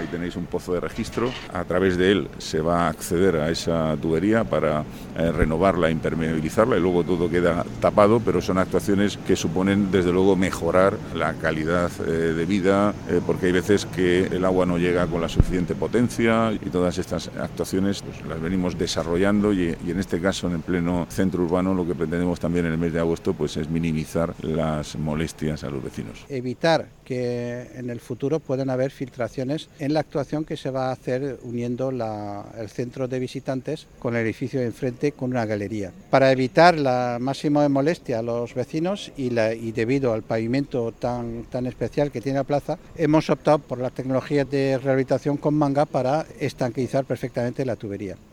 Ahí tenéis un pozo de registro, a través de él se va a acceder a esa tubería para renovarla, impermeabilizarla y luego todo queda tapado, pero son actuaciones que suponen desde luego mejorar la calidad de vida, porque hay veces que el agua no llega con la suficiente potencia y todas estas actuaciones pues, las venimos desarrollando y en este caso en el pleno centro urbano lo que pretendemos también en el mes de agosto pues es minimizar las molestias a los vecinos. Evitar que en el futuro puedan haber filtraciones en la actuación que se va a hacer uniendo el centro de visitantes con el edificio de enfrente con una galería. Para evitar la máxima de molestia a los vecinos y debido al pavimento tan especial que tiene la plaza, hemos optado por las tecnologías de rehabilitación con manga para estanqueizar perfectamente la tubería.